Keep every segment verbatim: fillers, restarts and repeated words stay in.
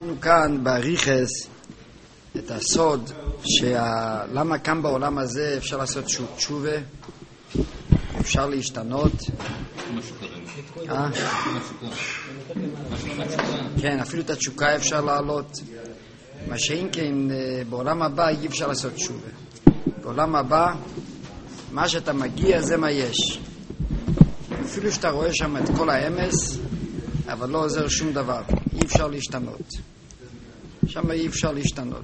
למדנו כאן בעריכס את הסוד שלמה כאן בעולם הזה אפשר לעשות תשובה, אפשר להשתנות. כן, אפילו את התשוקה אפשר לעלות. מה שאין כן בעולם הבא אי אפשר לעשות תשובה. בעולם הבא מה שאתה מגיע זה מה יש. אפילו שאתה רואה שם את כל האמס, אבל לא עוזר שום דבר. אי אפשר להשתנות. שם אי אפשר להשתנות.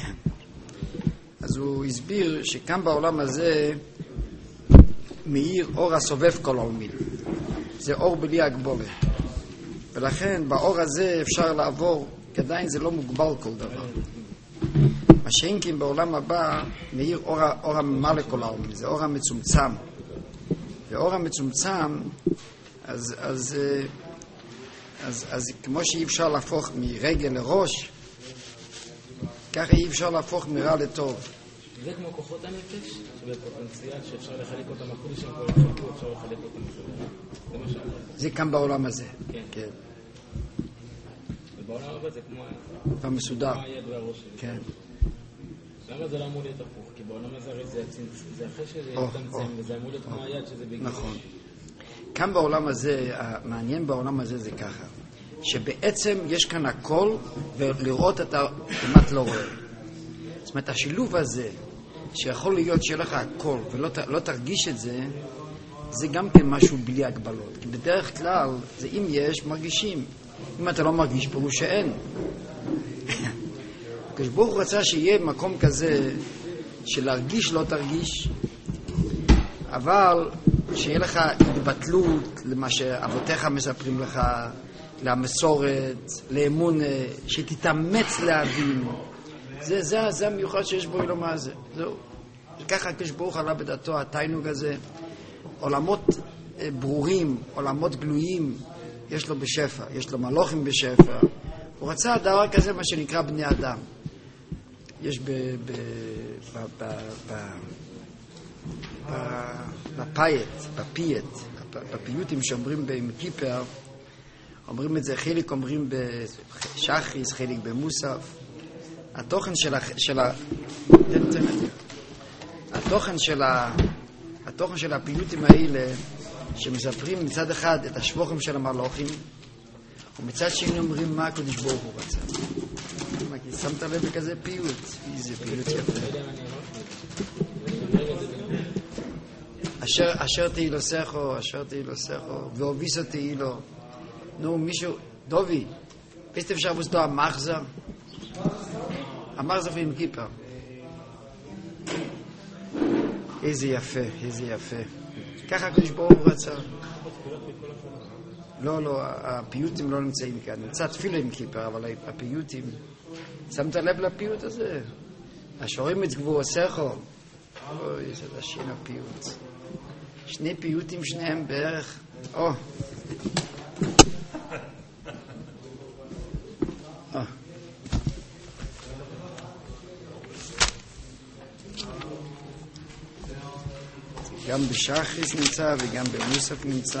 אז הוא הסביר שכאן בעולם הזה מאיר אור הסובב כל העולמים. זה אור בלי הגבולת. ולכן באור הזה אפשר לעבור, כי עדיין זה לא מוגבל כל דבר. מה שאין כן בעולם הבא מאיר אור, אור הממלא כל העולמים. זה אור המצומצם. ואור המצומצם, אז, אז, אז, אז כמו שאי אפשר להפוך מרגל לראש, ככה אי אפשר להפוך מרע לטוב. זה כמו כוחות הנפש, שבפוטנציאל שאפשר לחלק אותם אפילו שהם כל החלקו, אפשר לחלק אותם אפילו. זה מה שאמרת. זה כאן בעולם הזה. כן. כן. ובעולם הבא זה כמו... במסודר. כמו היד והראש שלי. כן. למה זה לא אמור להיות הפוך? כי בעולם הזה הרי זה זה אחרי שזה יצמצם, וזה אמור להיות כמו היד שזה בגלל. נכון. כאן בעולם הזה, המעניין בעולם הזה זה ככה, שבעצם יש כאן הכל, ולראות אתה כמעט לא רואה. זאת אומרת, השילוב הזה, שיכול להיות שיהיה לך הכל, ולא לא תרגיש את זה, זה גם כן משהו בלי הגבלות. כי בדרך כלל, זה אם יש, מרגישים. אם אתה לא מרגיש, פירוש שאין. כשברוך הוא רצה שיהיה מקום כזה, שלהרגיש לא תרגיש, אבל שיהיה לך התבטלות למה שאבותיך מספרים לך, למסורת, לאמון, שתתאמץ להבין. זה, זה, זה המיוחד שיש בו אלוהים הזה. זהו. ככה כשברוך עלה בדעתו, התיינוג הזה, עולמות ברורים, עולמות גלויים, יש לו בשפע, יש לו מלוכים בשפע. הוא רצה דבר כזה, מה שנקרא בני אדם. יש ב... ב... ב... ב... ב... ב... בפייט, בפייט, בפיוטים שאומרים במקיפר, אומרים את זה, חלק אומרים בשחריס, חלק במוסף. התוכן של ה... של ה... התוכן של ה... התוכן של הפיוטים האלה, שמספרים מצד אחד את השבוחים של המלוכים, ומצד שני אומרים מה הקדוש ברוך הוא רצה. שמת לב בכזה פיוט? איזה פיוט יפה. אשר, אשר תהי לו סכו, אשר תהי לו סכו, והוביסו תהי לו. נו, מישהו, דובי, איזה אפשר בוסדו המחזר? המחזר עם כיפה. איזה יפה, איזה יפה. ככה הקדוש ברוך הוא רצה. לא, לא, הפיוטים לא נמצאים כאן. נמצא תפילה עם כיפה, אבל הפיוטים... שמת לב לפיוט הזה? השורים יצגבו עשכו. אוי, איזה דשין הפיוט. שני פיוטים שניהם בערך. או. או. גם בשחריס נמצא וגם במוסף נמצא.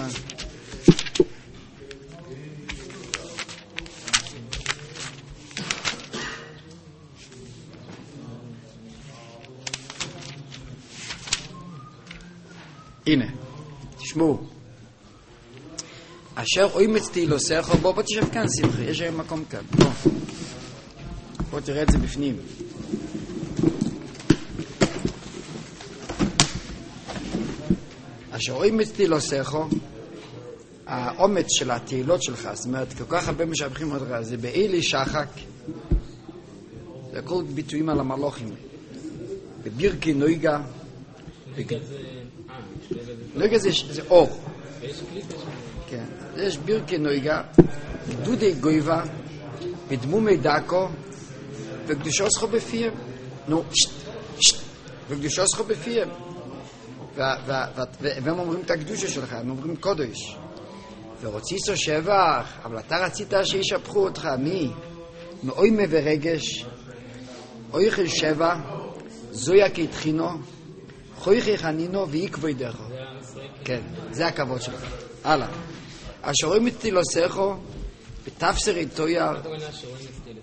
הנה, תשמעו. אשר אומץ תהילו סכו, בוא בוא תשב כאן שמחי, יש היום מקום כאן. בוא. בוא תראה את זה בפנים. אשר אומץ תהילו סכו, האומץ של התהילות שלך, זאת אומרת, כל כך הרבה משבחים אותך, זה באילי שחק, זה הכל ביטויים על המלוכים. בבירקי נויגה, נויגה זה, זה אור. כן. יש בירקי נויגה, גדודי גויבה, בדמומי דקו, וקדושו שחו בפיהם. נו, שט, שט, וקדושו שחו בפיהם. והם אומרים את הקדושה שלך, הם אומרים קודש. ורציסו שבח, אבל אתה רצית שישפחו אותך, מי? מאוימה ורגש, אויכל שבע, זויה כתחינו, חויכי חנינו ואיקבוי דרכו. כן, זה הכבוד שלך. הלאה. אשר רואים את תילוסכו, בתפסרי תויר.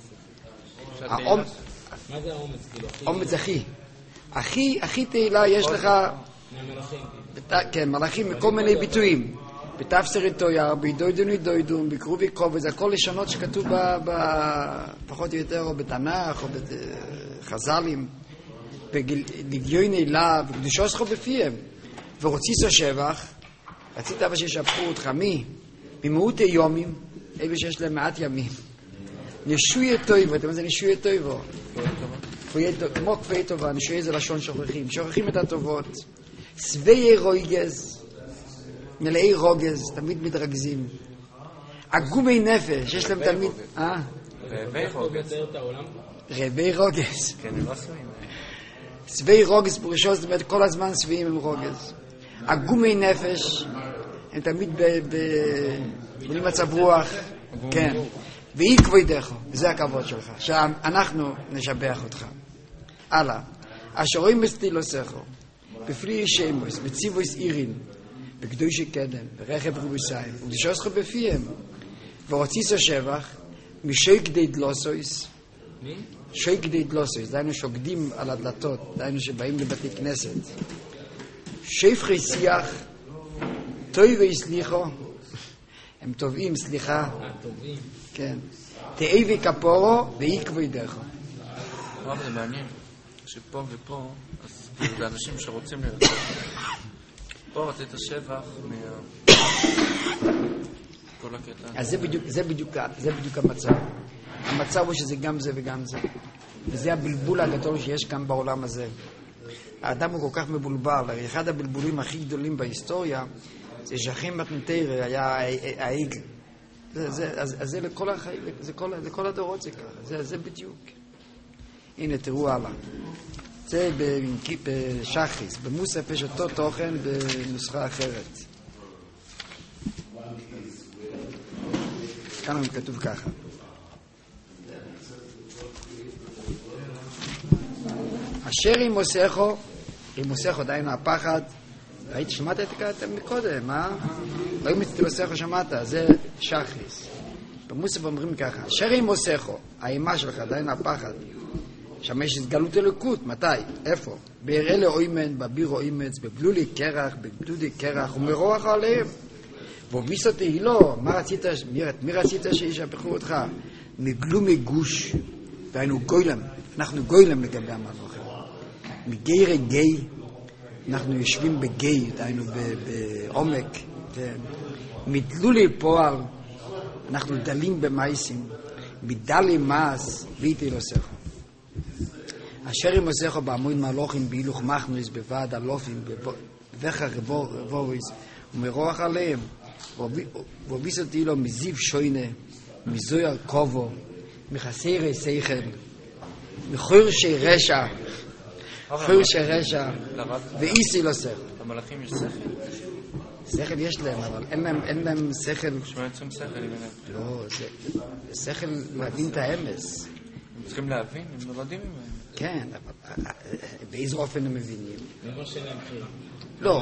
האומץ. מה זה האומץ? אומץ אחי. אחי, אחי תהילה יש לך... מהמלאכים. כן, מלאכים מכל מיני ביטויים. בתפסר תויר, בידוידוני דוידון, בקרובי קרוב, זה הכל לשונות שכתוב פחות או יותר, או בתנ"ך, או בחז"לים, בלגיוני לה, בקדושו שכו בפיהם. ורציסו שבח, רצית אבל שישפכו אותך, מי? ממהות היומים, אלו שיש להם מעט ימים. נשוי טויבו, אתם יודעים, זה נשוי טויבו. כמו כפי טובה, נשוי זה לשון שוכחים. שוכחים את הטובות. שבעי רויגז, מלאי רוגז, תמיד מתרכזים. עגומי נפש, יש להם תלמיד... אה? רבי רוגז. רבי רוגז. כן, הם לא שבעים. שבעי רוגז פורשו, זאת אומרת, כל הזמן שבעים עם רוגז. עגומי נפש, הם תמיד במצב רוח. כן. ואי כבודך, זה הכבוד שלך, שאנחנו נשבח אותך. הלאה. אשורים בסטילוסךו, בפלי שמוס, בציבוס אירין, בקדושי קדם, ברכב רבוסיים, ובשוסכו בפיהם, ורציסו שבח, משוי כדי דלוסויס, שוי כדי דלוסויס, דיינו שוקדים על הדלתות, דיינו שבאים לבתי כנסת, שפחי שיח, טוי ויסליחו, הם טובים, סליחה. טובים. כן. תאיבי כפורו ואי כבודך. אבל זה מעניין, שפה ופה, אז זה אנשים שרוצים לרצות. פה רצית שבח מה... כל הקטע. אז זה בדיוק, זה בדיוק, זה בדיוק המצב. המצב הוא שזה גם זה וגם זה. וזה הבלבול הגדול שיש כאן בעולם הזה. האדם הוא כל כך מבולבל. אחד הבלבולים הכי גדולים בהיסטוריה, זה שחים מתנתר היה העגל. זה, זה, אז, אז זה לכל החיים, זה כל, לכל הדורות זה ככה, זה, זה בדיוק. הנה, תראו הלאה. זה בשחריס, במוסף יש אותו תוכן בנוסחה אחרת. כאן כתוב ככה. אשר ימוסכו, ימוסכו דיינו הפחד, ראית, שמעת את זה מקודם, אה? לא אם תלוסכו שמעת, זה שחריס. במוסף אומרים ככה, אשר ימוסכו, האימה שלך, דיינו הפחד, שמש התגלות אלוקות, מתי? איפה? ביראה לאוימן, בבירו אימץ, בבלולי קרח, בגדודי קרח, ומרוח עליהם. והוביס אותי, לא, מה רצית, מי רצית שישפחו אותך? מגלומי גוש, והיינו גוילם, אנחנו גוילם לגבי המלוכה. מגי רגי, אנחנו יושבים בגי, היינו בעומק, מתלולי פועל, אנחנו דלים במייסים, מדלי מס, ואיתי לא סכו. אשר ימוסכו בעמוד מלוכים בהילוך מחנויס בוועד אלופים ובכר רבוריס ומרוח עליהם והוביס אותי לו מזיו שוינה מזויר קובו מחסירי שכל מחורשי רשע חורשי רשע ואיסי לו שכל. למלאכים יש שכל? שכל יש להם, אבל אין להם, אין להם שכל. שמע יוצאים שכל אם אין. לא, זה שכל להבין את האמס. הם צריכים להבין, הם נולדים ממהם. כן, אבל באיזה אופן הם מבינים? למה שאין בחירה. לא.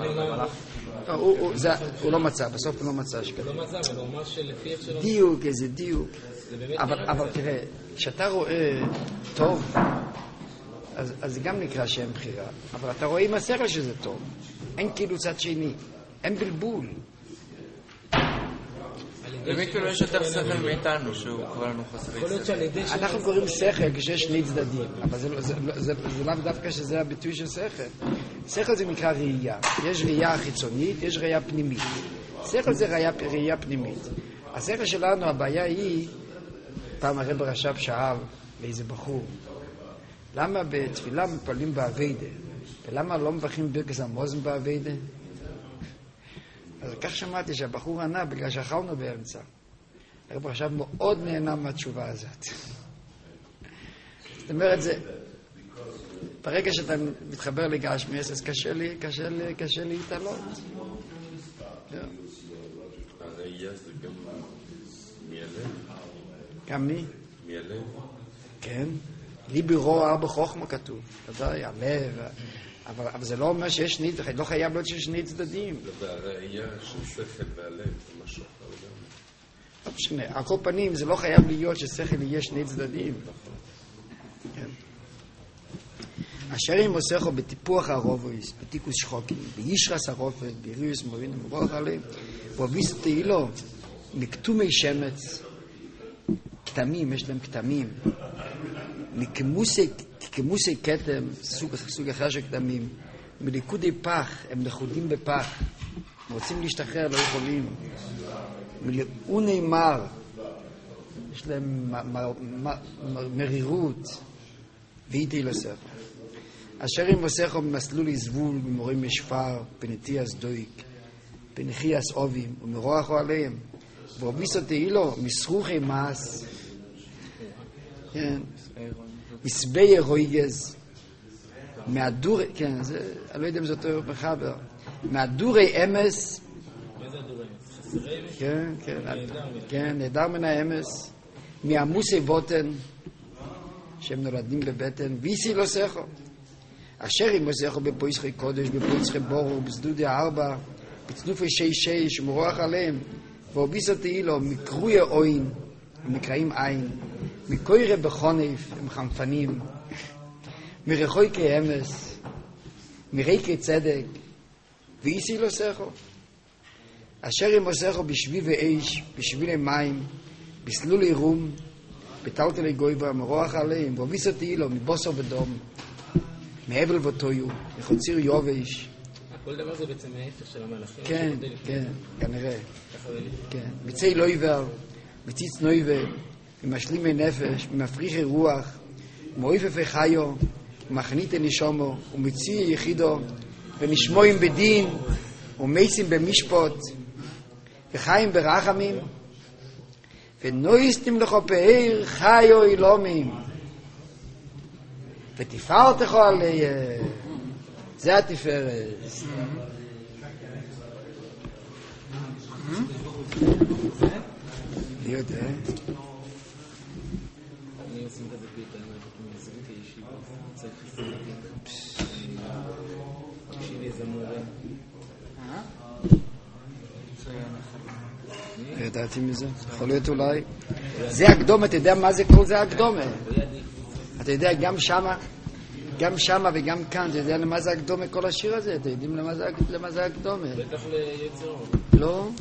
הוא לא מצא, בסוף הוא לא מצא שכזה. לא מצא, אבל הוא אמר שלפי איך שלא... דיוק, איזה דיוק. אבל תראה, כשאתה רואה טוב, אז זה גם נקרא שאין בחירה. אבל אתה רואה עם השכל שזה טוב. אין כאילו צד שני. אין בלבול. למי כאילו יש יותר שכל מאיתנו שהוא קורא לנו חסרי שכל? אנחנו קוראים שכל כשיש שני צדדים, אבל זה לאו דווקא שזה הביטוי של שכל. שכל זה נקרא ראייה. יש ראייה חיצונית, יש ראייה פנימית. שכל זה ראייה פנימית. השכל שלנו, הבעיה היא, פעם הרב רש"ב שאל לאיזה בחור, למה בתפילה מפעלים בעבודה? ולמה לא מברכים ברכת המזון בעבודה? אז כך שמעתי שהבחור ענה בגלל שאכלנו באמצע. הרב עכשיו מאוד נהנה מהתשובה הזאת. זאת אומרת, זה, ברגע שאתה מתחבר לגשמיאס, אז קשה לי, קשה לי, קשה לי להתעלות. הראייה זה גם מהלב? גם מי? מהלב? כן. ליבי רואה בחוכמה כתוב. אתה יודע, הלב... אבל, אבל זה לא אומר שיש שני, לא חייב להיות שיש שני צדדים. והראייה של שכל והלב זה משהו אחר גם. משנה. על כל פנים, זה לא חייב להיות ששכל יהיה שני צדדים. כן. אשר אם עושךו בטיפוח הרובויס, בתיקוס שחוקים, בישרס הרופת, ביריוס מובין ומרוח עליהם, ואביס תהילו, מכתומי שמץ, כתמים, יש להם כתמים, מכמוסי כתם, סוג, סוג אחר של כתמים, מליקודי פח, הם לכודים בפח, רוצים להשתחרר, לא יכולים, מלאוני מר, יש להם מ- מ- מ- מ- מרירות, ואיתי לא ספר. אשר אם עושךו במסלול יזבול, במורים משפר, פנטיאס דויק, פנחיאס אובים, ומרוחו עליהם, ואוביסו תהילו, מסרוחי מס, כן, מסבי רויגז, מהדורי, כן, זה, אני לא יודע אם זה אותו מחבר, מהדורי אמס, מה זה הדורי אמס? חסרי אמס? כן, כן, כן, נהדר מן האמס, מהמוסי בוטן, שהם נולדים בבטן, ויסי לא סכו. אשר אם עושךו בפויסחי קודש, בפויסחי בורו, בסדודי ארבע, בצנופי שי שי, שמרוח עליהם, ואוביסו תהילו, מקרוי אוין, מקראים עין, מקוירה בחונף, הם חמפנים, מרחוי כאמס, מריקי צדק, ואיסי לא סכו. אשר אם עושךו בשביל ואש, בשביל מים, בסלולי רום, בטלטלי גויבה, מרוח עליהם, ואוביסו תהילו, מבוסר ודום, מהבל ותויו, מחוציר יובש. כל דבר זה בעצם ההפך של המלאכים. כן, כן, כנראה. ככה זה לי. כן. ביצי לא עיוור, מציץ נויבל, ממשלימי נפש, ממפריחי רוח, מאויפפי חיו, ומחניתי נשומו, ומציא יחידו, ונשמועים בדין, ומייסים במשפוט, וחיים ברחמים, ונויסטים לכו פאר חיו אילומים, ותפארתך עליהם. זה התפארת. אני יודע. אני עושים כזה פתאום, אני מזרים כישיבה, צריך חסרים, תקשיב איזה מורה. ידעתי מזה, יכול להיות אולי. זה הקדומה, אתה יודע מה זה כל זה הקדומה? אתה יודע, גם שמה, גם שמה וגם כאן, אתה יודע למה זה הקדומה כל השיר הזה? אתם יודעים למה זה הקדומה? בטח ליצרו. לא,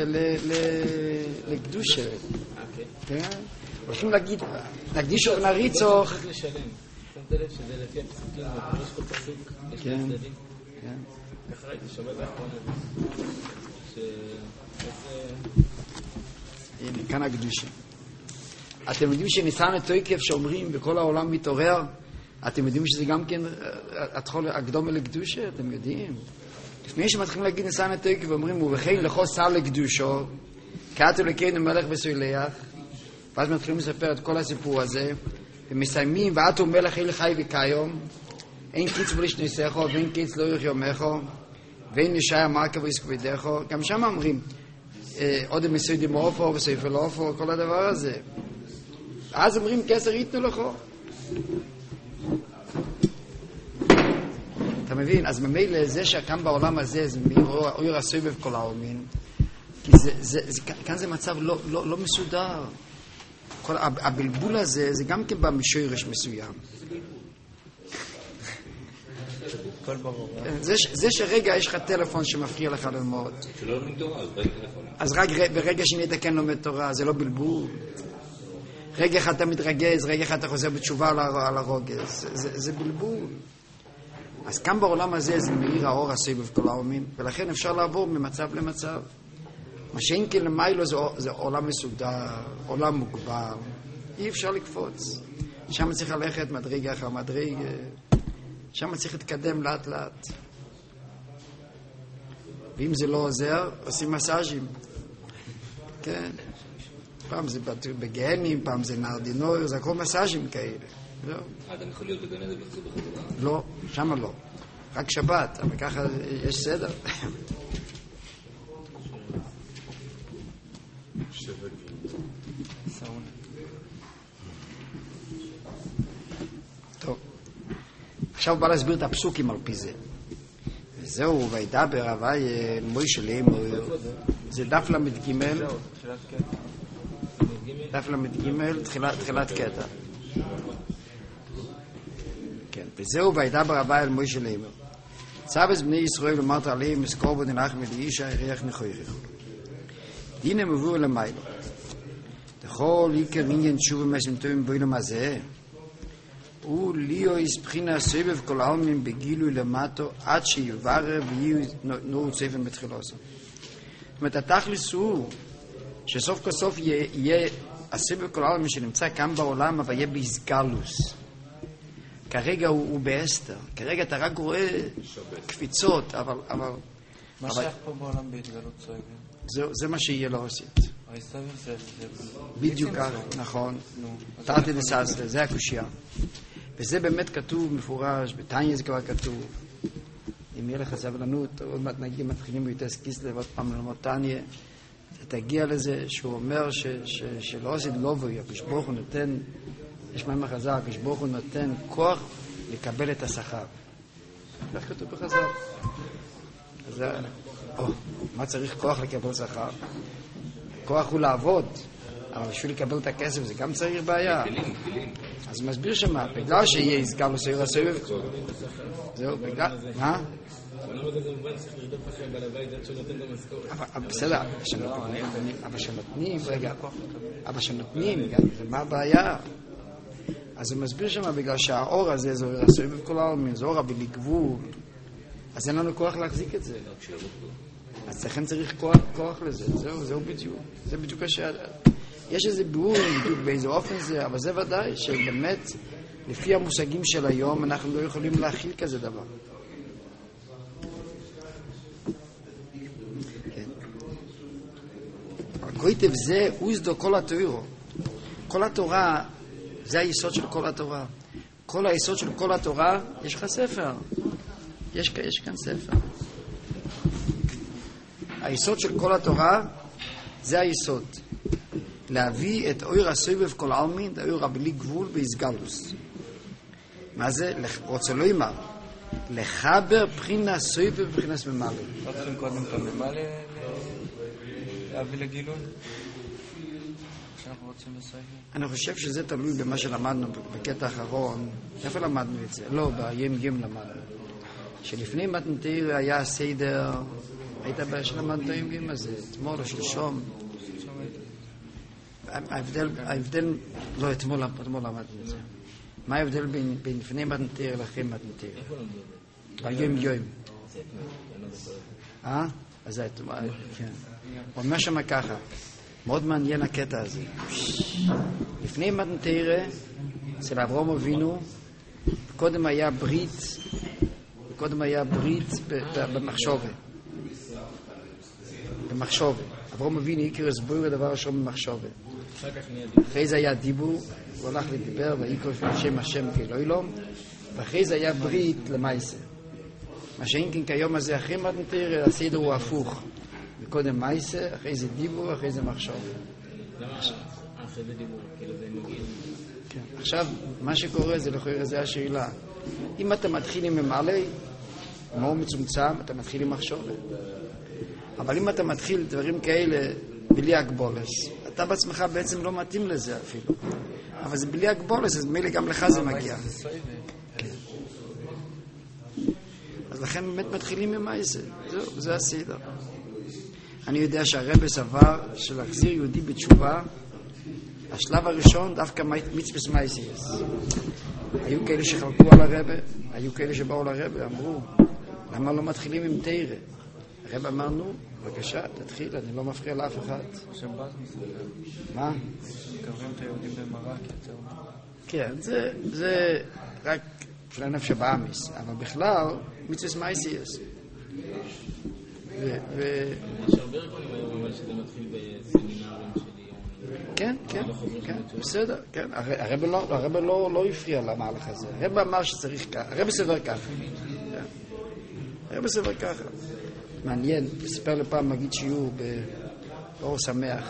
לקדושה. כן? הולכים להגיד, נקדיש ונריצו. צריך לשלם. שמת לב שזה לפי הפסוקים, יש כל פסוק, יש כן. צדדים. כן. איך ראיתי שבת האחרונה? הנה, כאן הקדושה. אתם יודעים שניסן התוקף שאומרים בכל העולם מתעורר, אתם יודעים שזה גם כן הקדומה לקדושה, אתם יודעים. לפני שמתחילים להגיד ניסן התוקף ואומרים, ובכן לכו שר לקדושו, קראתו לקיינו מלך וסולח, ואז מתחילים לספר את כל הסיפור הזה, ומסיימים, ואתו מלך אל חי וקיום, אין קיץ ולשניסךו, ואין קיץ לא יחיומךו, ואין ישעיה מרכה ויסקובידךו, גם שם אומרים, עוד הם מסוידים אופו וסויפל אופו, כל הדבר הזה. אז אומרים, כסר ייתנו לכו. אתה מבין? אז ממילא זה שכאן בעולם הזה, זה מאור הסובב כל העולמין, כי זה, זה, זה, כאן זה מצב לא, לא, לא מסודר. כל הבלבול הזה, זה גם כן בא משורש מסוים. הכל ברור. זה, זה שרגע יש לך טלפון שמפריע לך ללמוד. שלא לומדים תורה, אז ברגע טלפון. אז רק ברגע שנית כן לומד תורה, זה לא בלבול. רגע אחד אתה מתרגז, רגע אחד אתה חוזר בתשובה על הרוגז. זה, זה בלבול. אז כאן בעולם הזה זה מאיר האור הסובב כל העולמין, ולכן אפשר לעבור ממצב למצב. מה שאין כן למיילו זה, זה עולם מסודר, עולם מוגבר. אי אפשר לקפוץ. שם צריך ללכת מדרגה אחר מדרגה. שם צריך להתקדם לאט לאט. ואם זה לא עוזר, עושים מסאז'ים. כן. פעם זה בגהנים, פעם זה נרדינור, זה הכל מסאז'ים כאלה. זהו. אדם יכול להיות בגן הזה בקצור בחזרה? לא, שמה לא. רק שבת, אבל ככה יש סדר. טוב. עכשיו בא להסביר את הפסוקים על פי זה. וזהו, וידבר הווי מוישה לאמור. זה דף למד ג' דף למד ג' תחילת, תחילת קטע. כן, וזהו וידבר אביי אל מוישה לאמור. צוות בני ישראל אמרת עליהם מזכור בו דנח מלאישה יריח נכויריך. דין מבואו למיילו. דכל עיקר עניין תשובה מסמתוים בעולם הזה. וליאו הסבחינה סבב כל העלמין בגילוי למטו עד שיברר ויהיו נורו צפן בתחילוסו. זאת אומרת, התכלס הוא שסוף כל סוף יהיה הסבב כל העלמין שנמצא כאן בעולם, אבל יהיה בהסגלוס. כרגע הוא, הוא באסתר. כרגע אתה רק רואה קפיצות, אבל... אבל מה אבל... שייך פה בעולם בהתגלות סבב? זה, זה מה שיהיה לא עשית. הסבב זה... בדיוק כך, נכון. תרתי דססטה, זה הקושייה. וזה באמת כתוב מפורש, בתניא זה כבר כתוב. אם יהיה לך סבלנות, עוד מעט נגיע, מתחילים ביוטס קיסלב, עוד פעם ללמוד תניא, תגיע לזה שהוא אומר ש, ש, שלא עשית לא בוי, הקדוש ברוך הוא נותן, יש מאמר חז"ל, הקדוש ברוך הוא נותן כוח לקבל את השכר. כך כתוב בחז"ל. אז או, מה צריך כוח לקבל שכר? כוח הוא לעבוד, אבל בשביל לקבל את הכסף זה גם צריך בעיה. אז מסביר שמה, בגלל שיהיה עסקה לסעיר הסבב, זהו, בגלל, מה? בסדר, אבל שנותנים, רגע, אבל שנותנים, מה הבעיה? אז הוא מסביר שמה, בגלל שהאור הזה זה אור הסבב כל העלמין, זה אור הבלי גבול, אז אין לנו כוח להחזיק את זה. אז לכן צריך כוח, כוח לזה, זהו, זהו בדיוק, זה בדיוק השאלה. יש איזה ביאור בדיוק באיזה אופן זה, אבל זה ודאי שבאמת, לפי המושגים של היום, אנחנו לא יכולים להכיל כזה דבר. כן. הכותב זה אוזדו כל התורה. כל התורה, זה היסוד של כל התורה. כל היסוד של כל התורה, יש לך ספר. יש, יש כאן ספר. היסוד של כל התורה, זה היסוד. להביא את אור הסובב כל העלמין, את האור הבלי גבול בהסגלוס. מה זה? רוצה לא אמר. לחבר בחינה סובב ובחינה ממלא. לא צריכים קודם את הממלא להביא לגילוי? שאנחנו רוצים לסייב? אני חושב שזה תלוי במה שלמדנו בקטע האחרון. איפה למדנו את זה? לא, בים ים למדנו. שלפני מתנתיר היה סדר, היית בעיה שלמדנו ים ים הזה, אתמול או שלשום. ההבדל, ההבדל, לא, אתמול, אתמול למדנו את זה. מה ההבדל בין, בין לפני מתנתיר לאחרי מתנתיר? ביום יום. אה? אז זה, כן. הוא אומר שמה ככה, מאוד מעניין הקטע הזה. לפני מתנתיר, אצל אברהם אבינו, קודם היה ברית, קודם היה ברית במחשבה. במחשבה. אברהם אבינו יקר הסבור הדבר אשר במחשבה. אחרי זה היה דיבור, הוא הלך לדיבר, ויקרא שם השם כאלוהים, ואחרי זה היה ברית למעשה. מה שאין כן כיום הזה, אחרי מתנתיר, הסדר הוא הפוך. קודם מעשה, אחרי זה דיבור, אחרי זה מחשבה. למה אחרי זה דיבור? כאילו זה מגיע? כן. עכשיו, מה שקורה זה לכאורה, זה השאלה. אם אתה מתחיל עם ממלא, מאוד מצומצם, אתה מתחיל עם מחשבה. אבל אם אתה מתחיל דברים כאלה בלי הגבולס, אתה בעצמך בעצם לא מתאים לזה אפילו. אבל זה בלי הגבולס, אז מילא גם לך זה מגיע. כן. אז לכן באמת מתחילים עם מעשה. זהו, זה הסדר. אני יודע שהרבא סבר שלהחזיר יהודי בתשובה, השלב הראשון דווקא מצווה מעשייס. היו כאלה שחלקו על הרבא, היו כאלה שבאו לרבא, אמרו, למה לא מתחילים עם תירה? הרבא אמרנו, בבקשה, תתחיל, אני לא מפריע לאף אחד. שבת מסתכל. מה? מקרבים את היהודים במרק יותר. כן, זה, זה רק של הנפש הבאמיס, אבל בכלל, מצווה מעשייס. ו... יש הרבה רבנים היום, אבל שזה מתחיל בסמינרים של יום. כן, כן, כן, בסדר, כן. הרב לא, הרב לא, לא הפריע למהלך הזה. הרב אמר שצריך ככה, הרב סבר ככה. הרב סבר ככה. מעניין, לספר לפעם מגיד שיעור באור שמח,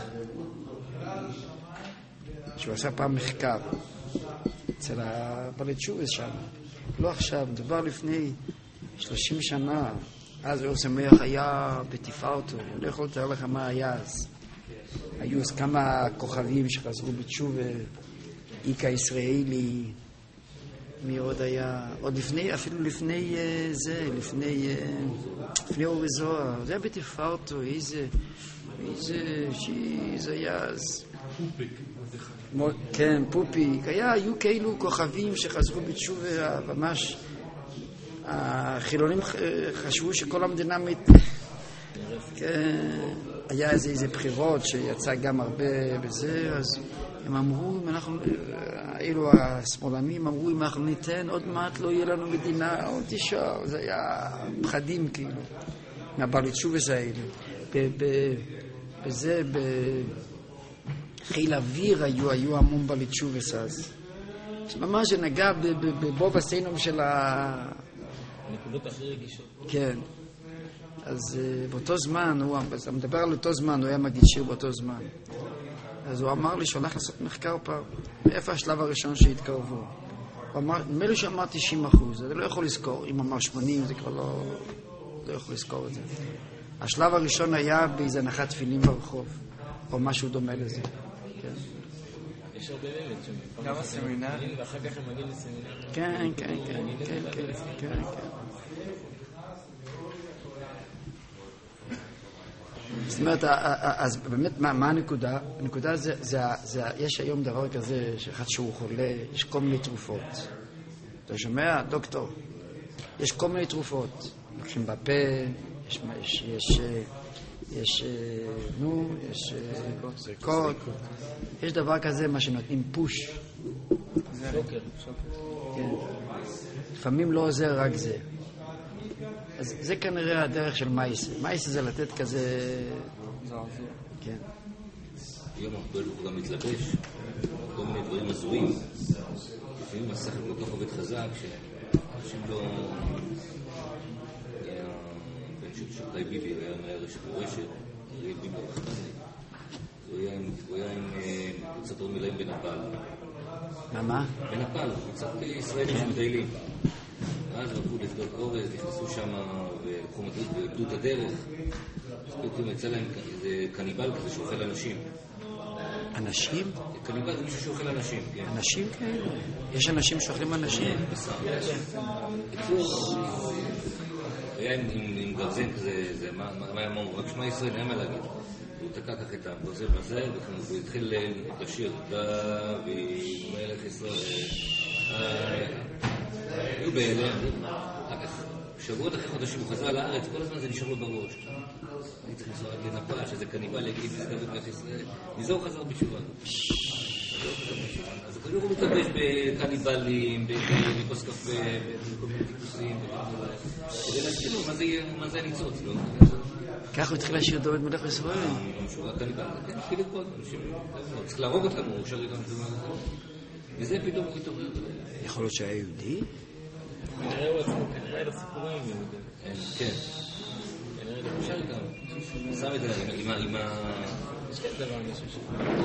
שהוא עשה פעם מחקר אצל הבעלי תשובה שם. לא עכשיו, מדובר לפני שלושים שנה. אז אור שמח היה בתפארתו, אני לא יכול לתאר לך מה היה אז. היו אז כמה כוכבים שחזרו בתשובה, איקה ישראלי, מי עוד היה, עוד לפני, אפילו לפני זה, לפני, לפני אורי זוהר, זה היה בתפארתו, איזה, איזה, שזה היה אז. כן, פופיק, היה, היו כאילו כוכבים שחזרו בתשובה, ממש, החילונים חשבו שכל המדינה מת... היה איזה, איזה בחירות שיצא גם הרבה בזה, אז הם אמרו, אם אנחנו, אילו השמאלנים אמרו, אם אנחנו ניתן, עוד מעט לא יהיה לנו מדינה, עוד תשאר, זה היה פחדים כאילו, מהבעלי תשובס האלה. בזה, בחיל אוויר היו, היו המון בעלי תשובס אז. ממש זה נגע בבוב הסינום של ה... נקודות הכי רגישות. כן. אז באותו זמן, הוא מדבר על אותו זמן, הוא היה מגיד שיר באותו זמן. אז הוא אמר לי שהוא הולך לעשות מחקר פעם, איפה השלב הראשון שהתקרבו. הוא אמר, נדמה לי שאמר תשעים אחוז, אני לא יכול לזכור, אם אמר שמונים זה כבר לא, לא יכול לזכור את זה. השלב הראשון היה באיזה הנחת תפילין ברחוב, או משהו דומה לזה. יש הרבה באמת שם. גם הסמינר. ואחר כך הם מגיעים לסמינר. כן, כן, כן, כן, כן, כן. זאת אומרת, אז באמת, מה הנקודה? הנקודה זה, יש היום דבר כזה, שאחד שהוא חולה, יש כל מיני תרופות. אתה שומע, דוקטור? יש כל מיני תרופות. לוקחים בפה, יש, יש, יש, נו, יש זריקות. יש דבר כזה, מה שנותנים פוש. שוקר, שוקר. כן. לפעמים לא עוזר רק זה. אז זה כנראה הדרך של מייסה. מייסה זה לתת כזה... כן. היום הרבה הוא גם מתלבש, כל מיני דברים הזויים. לפעמים השכל כל כך עובד חזק, שאנשים לא... היה בן שבתאי ביבי, היה מהרשת מורשת, היה ביבי בחמאסי. הוא היה עם קבוצת עוד מלאים בנפאל. מה מה? בנפאל, קבוצת ישראלים שמטיילים. אז הלכו לבדוק אורז, נכנסו שם ולקחו גדוד הדרך. פתאום יצא להם איזה קניבל כזה שאוכל אנשים. אנשים? קניבל זה מישהו שאוכל אנשים, כן. אנשים כאלה? יש אנשים שאוכלים אנשים? היה עם גרזן כזה, מה היה אמרו? רק שמע ישראל, אין מה להגיד. הוא תקע כך את הגרזן בזה, והוא התחיל לשיר, דבי מלך ישראל. היו בהלם, שבועות אחרי חודשים הוא חזר לארץ, כל הזמן זה נשאר לו בראש. אני צריך לנסוע לנפאל, שזה קניבל יגיד לסגרת מלך ישראל. מזה הוא חזר בתשובה. אז כנראה הוא מתלבש בקניבלים, בכוס קפה, בכל מיני טיפוסים, כדי להזכיר לו מה זה הניצוץ, לא? כך הוא התחיל לשיר דוד מלך ישראל. הוא הקניבל, כן, התחיל לקרוא, צריך להרוג אותם, הוא שר איתם. וזה פתאום הוא התעורר. יכול להיות שהיה יהודי? כנראה הוא עצמו, כנראה לסיפורים יהודים. כן. כנראה הוא שר איתם. שם את זה עם ה... יש כזה דבר משהו שם.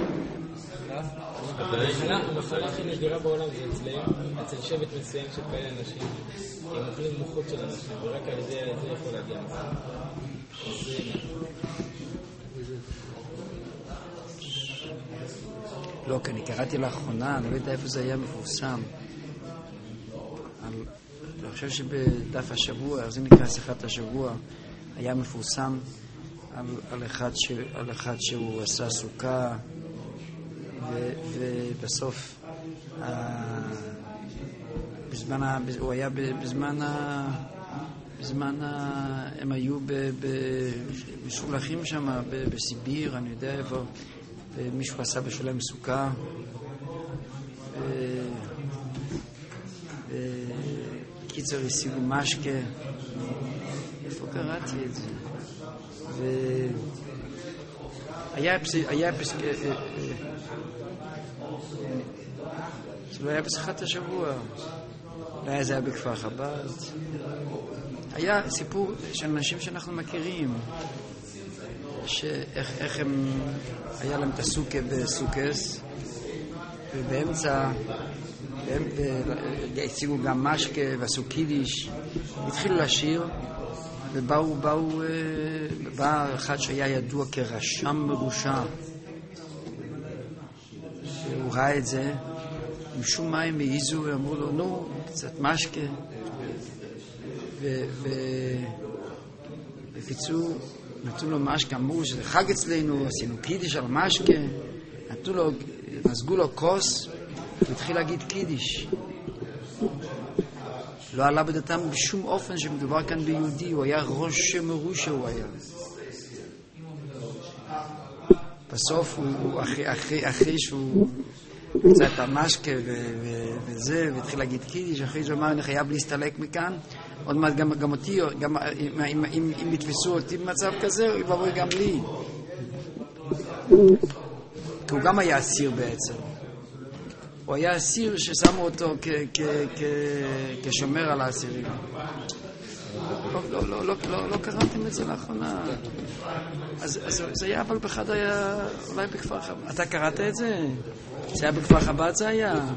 המחלה הכי נדירה בעולם זה אצלם, אצל שבט מסוים של כאלה אנשים. כי הם אוכלים מוחות של אנשים, ורק על זה זה יכול להגיע לזה. לא, כי אני קראתי לאחרונה, אני לא יודע איפה זה היה מפורסם. אני חושב שבדף השבוע, זה נקרא שיחת השבוע, היה מפורסם על, על, אחד, ש, על אחד שהוא עשה סוכה, ו, ובסוף ה, בזמן ה, הוא היה בזמן ה, בזמן ה, הם היו משולחים שם בסיביר, אני יודע איפה, ומישהו עשה בשבילם סוכה, קיצר השיגו משקה, איפה קראתי את זה? והיה פסק... זה לא היה בשיחת השבוע, אולי זה היה בכפר חב"ד. היה סיפור של אנשים שאנחנו מכירים, שאיך הם, היה להם את הסוכה בסוכס, ובאמצע הציגו גם משקה ועשו קידיש, התחילו לשיר, ובאו, באו, בא אחד שהיה ידוע כרשם מרושע, ראה את זה, משום מה הם העיזו, אמרו לו, נו, קצת משקה. בקיצור, נתנו לו משקה, אמרו שזה חג אצלנו, עשינו קידיש על משקה, נתנו לו, נזגו לו כוס, הוא התחיל להגיד קידיש. לא עלה בדעתם בשום אופן שמדובר כאן ביהודי, הוא היה ראש מרושע הוא היה. בסוף הוא, אחרי, אחרי, אחרי שהוא קצת המשקה וזה, והתחיל להגיד קידיש, אחרי זה אמר, אני חייב להסתלק מכאן, עוד מעט גם, גם אותי, גם, אם, אם, אם, אם יתפסו אותי במצב כזה, הוא יבוא גם לי. כי הוא גם היה אסיר בעצם. הוא היה אסיר ששמו אותו כ, כ, כ, כשומר על האסירים. לא, לא, לא, לא, לא, לא קראתם את זה לאחרונה. אז, אז זה היה, אבל באחד היה, אולי בכפר חב"ד. אתה קראת את זה? זה היה בכפר חב"ד זה היה?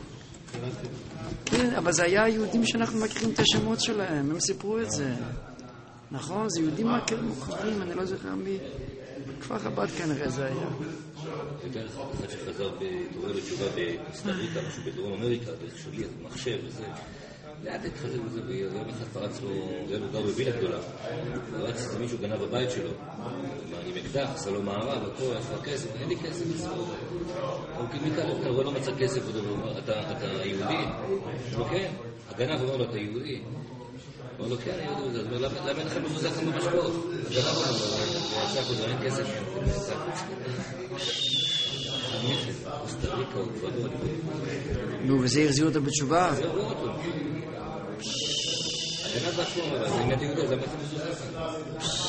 כן, אבל זה היה יהודים שאנחנו מכירים את השמות שלהם, הם סיפרו את זה. נכון, זה יהודים מוכרים, אני לא זוכר מי. בכפר חב"ד כנראה זה היה. יותר אחד שחזר בתעורר לתשובה בקוסטה ריקה, משהו בדרום אמריקה, דרך שליח, מחשב וזה. לאט התחזר בזה, ויום אחד פרץ לו, היה לו גר בווילה גדולה. פרץ איזה מישהו גנב בבית שלו. עם אקדח, עשה לו מערב, הכל, יש לו כסף, אין לי כסף לספור. הוא מכאן, הוא רואה לא מצא כסף, הוא אומר, אתה יהודי? הוא אומר, כן. הגנב אומר לו, אתה יהודי? הוא אומר לו, כן, אני יהודי. הוא אומר, למה אין לכם מבוזק כמו משפחות? הגנב אומר לו, הוא עשה חוזר, אין כסף. נו, וזה יחזיר אותו בתשובה? זה עבור אותו. הגנב בעצמו אומר, זה אם אתה יהודי, זה מה אתה מבוזק?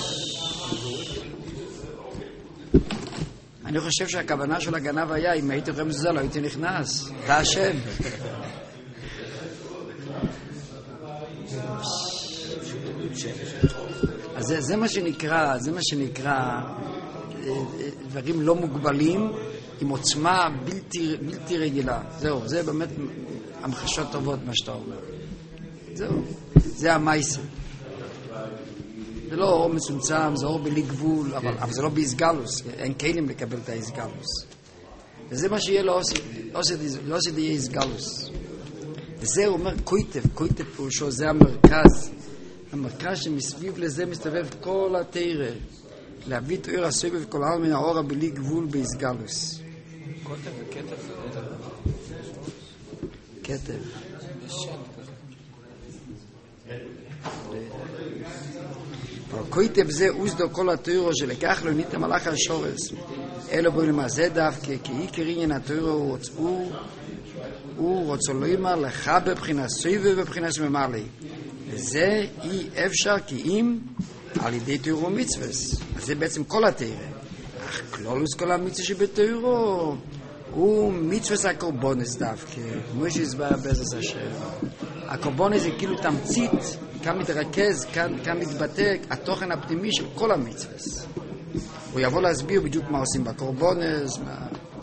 אני חושב שהכוונה של הגנב היה, אם הייתי רואה מזוזה, לא הייתי נכנס. אתה השם. אז זה, זה מה שנקרא, זה מה שנקרא דברים לא מוגבלים, עם עוצמה בלתי, בלתי רגילה. זהו, זה באמת המחשות טובות מה שאתה אומר. זהו, זה המייסר. זה לא אור מצומצם, זה אור בלי גבול, אבל, אבל זה לא באיסגלוס, אין כלים לקבל את האיסגלוס. וזה מה שיהיה לא עושה די איסגלוס. וזה הוא אומר קויטב, קויטב פירושו, זה המרכז. המרכז שמסביב לזה מסתובב כל התירה. להביא תאיר הסובב כל העל מן האור בלי גבול באיסגלוס. קוטב וכתב זה כתב. קויטב זה אוסדו כל התאירו שלקח לו ניתם הלך על שורס אלו בו למעשה דווקא כי עיקר עניין התאירו הוא רוצה לומר לך בבחינה סויבה ובבחינה סממלי וזה אי אפשר כי אם על ידי תאירו מצווס אז זה בעצם כל התאירה אך כלולוס כל המצווה שבתאירו הוא מצווס הקורבונס דווקא כמו שהסבר בעזרת השם הקורבונס זה כאילו תמצית כאן מתרכז, כאן, כאן מתבטא התוכן הפנימי של כל המצווה. הוא יבוא להסביר בדיוק מה עושים בקורבונס, מה...